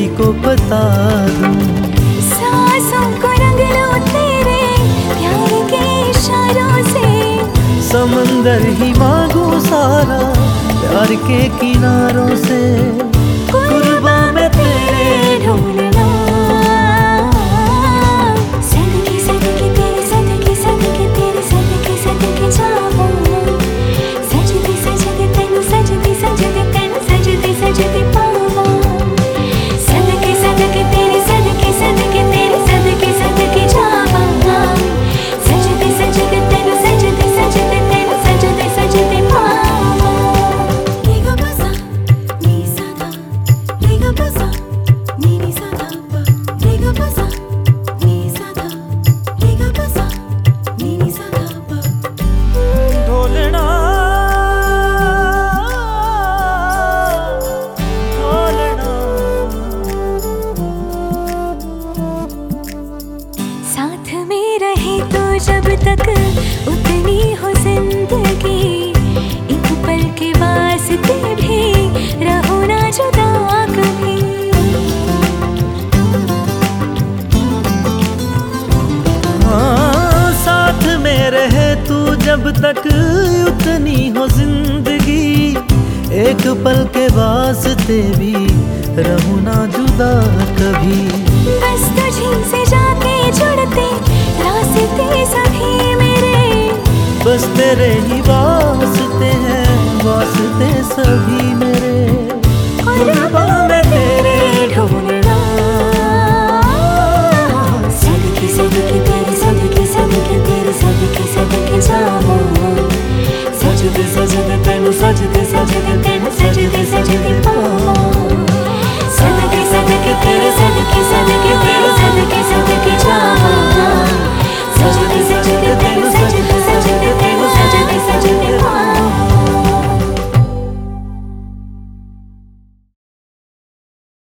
को बता दूं। सांसों को रंग लो तेरे प्यार के इशारों से, समंदर ही मांगू सारा प्यार के किनारों से। कुर्बान मैं तेरे ढूंढना, सदके सदके तेरे सदके सदके तेरे सदके सदके जाऊं, सजदे सजदे तेनु सजदे सजदे तेनु सजदे सजदे पाऊं, सदके सदके तेरे सदके सदके तेरे सदके सदके जाऊं, सजदे सजदे तेनु सजदे सजदे तेनु सजदे सजदे पाऊं। नीगा बसा नी सदा, नीगा बसा नी सदा, नीगा बसा नी सदा, नीगा बसा नी सदा। ढोलना ढोलना। साथ में रहे तो जब तक उतनी हो जिंदगी, एक पल के वास्ते भी रहो ना जुदा कभी। हाँ, साथ में रहे तू जब तक उतनी हो जिंदगी, एक पल के वास्ते भी रहूं ना जुदा कभी। बस तुझी से जाके जुड़ते रास्ते सभी मेरे, बस तेरे ही वास्ते हैं वास्ते सभी मेरे। कुर्बान मैं तेरे ढूंढना, सदके सदके तेरे सदके सदके तेरे सदके सदके जाऊं, सजदे सजदे तेनु सजदे सजदे तेनु सजदे सजदे